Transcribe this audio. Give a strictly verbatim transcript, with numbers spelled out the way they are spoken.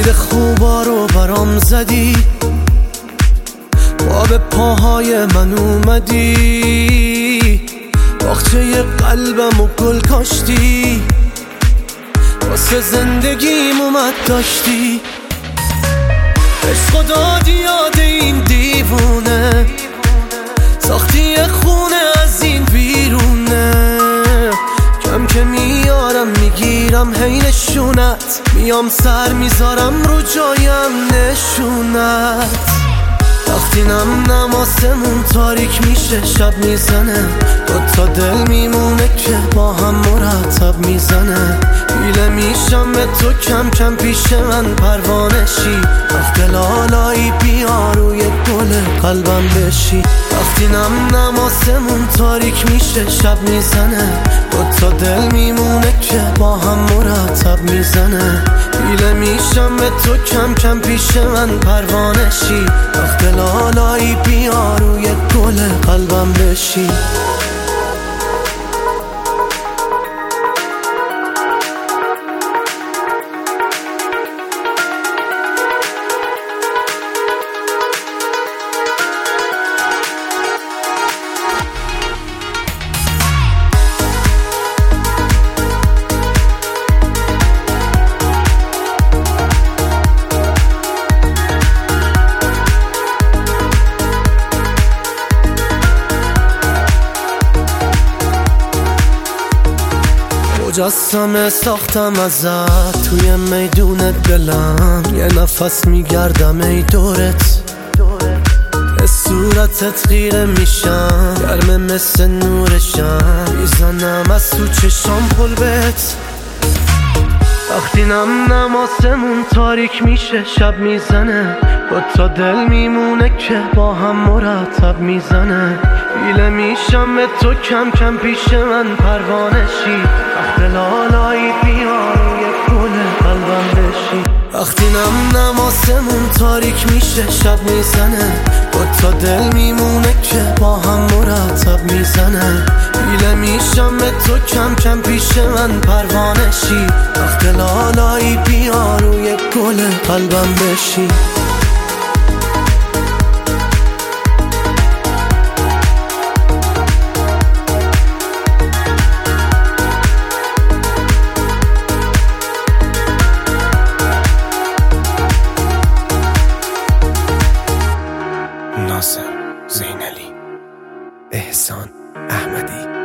گرد خوبا رو برام زدی، با به پاهای من اومدی، باغچه قلبم و گل کاشتی، واسه زندگیم اومد داشتی. عشق دادی یاد این دیوونه، ساختی خونه از این بیرونه. کم که میارم میگیرم هی نشونت، میام سر میذارم رو جایم نشونت. وقتی نم نماسمون تاریک میشه شب میزنه، دوتا دل میمونه که با هم مرتب میزنه. پیله میشم به تو کم کم پیش من پروانشی، وقت لالایی بیا روی گل قلبم بشی. وقتی نم نماسمون تاریک میشه شب میزنه، دوتا دل میمونه که با هم مرتب میزنه. پیله میشم به تو کم کم پیش من پروانشی، وقت لالایی بیا روی گل قلبم بشی. مجسمه ساختم ازت توی میدون دلم، یه نفس میگردم ای دورت، به صورتت خیره میشم، گرمه مثل نورشم، میزنم از تو چشام قلبت. وقتی نم نماسمون تاریک میشه شب میزنه، با تا دل میمونه که با هم مرتب میزنه. پیله میشم به تو کم کم پیش من پروانشی، وقت لالایی بیا روی گل قلبم بشی. وقتی نم نماسمون تاریک میشه شب میزنه، با تا دل میمونه که با هم مرتب میزنه. پیله میشم به تو کم کم پیش من پروانشی، وقت لالایی بیا روی گل قلبم بشی. ناصر زینالی، احسان احمدی.